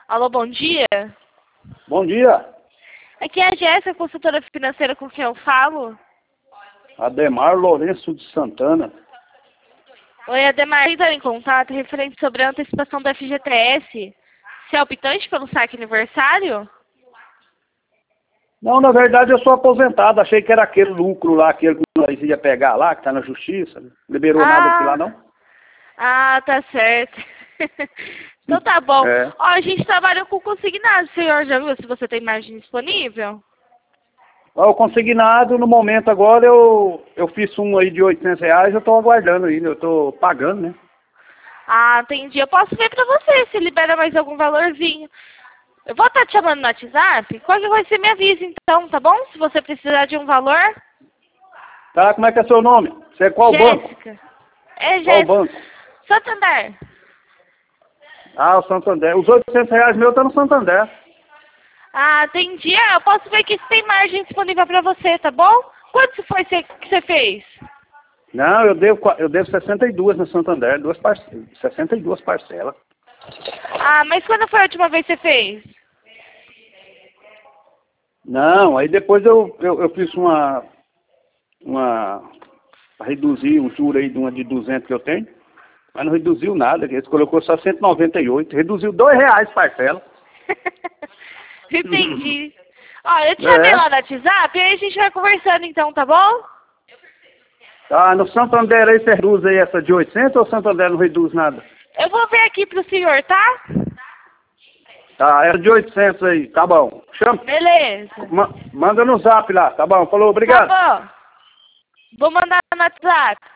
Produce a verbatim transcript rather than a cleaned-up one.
Alô, bom dia. Bom dia. Aqui é a Jéssica, consultora financeira com quem eu falo. Ademar Lourenço de Santana. Oi, Ademar, entrando em contato referente sobre a antecipação do F G T S. Você é optante pelo saque aniversário? Não, na verdade eu sou aposentado. Achei que era aquele lucro lá, aquele que nós ia pegar lá, que tá na justiça. Não liberou ah, nada aqui lá, não? Ah, tá certo. Então tá bom. É. Ó, a gente trabalha com consignado, senhor. Já viu se você tem margem disponível? Ó, o consignado, no momento agora, eu, eu fiz um aí de oitocentos reais, eu tô aguardando ainda, eu tô pagando, né? Ah, entendi. Eu posso ver pra você se libera mais algum valorzinho. Eu vou estar te chamando no WhatsApp. Qualquer coisa você me avisa então, tá bom? Se você precisar de um valor. Tá, como é que é seu nome? Você é qual banco? Jéssica. É, Qual Jéssica. banco? Santander. Ah, o Santander. Os oitocentos reais meus tá no Santander. Ah, entendi. Ah, eu posso ver que tem margem disponível pra você, tá bom? Quanto foi que você fez? Não, eu devo, eu devo sessenta e duas no Santander, duas parcelas, sessenta e duas parcelas. Ah, mas quando foi a última vez que você fez? Não, aí depois eu, eu, eu fiz uma, uma, pra reduzir o juro aí de uma de duzentos que eu tenho, mas não reduziu nada, eles colocou só cento e noventa e oito, reduziu dois reais parcela. Entendi. Ó, eu te chamei É. lá no WhatsApp e aí a gente vai conversando então, tá bom? Ah, no Santander aí você reduz aí essa de oitocentos ou o Santander não reduz nada? Eu vou ver aqui pro senhor, tá? Tá, era de oitocentos aí, tá bom. Chama, Beleza. ma, manda no zap lá, tá bom? Falou, obrigado. Tá bom. Vou mandar no WhatsApp.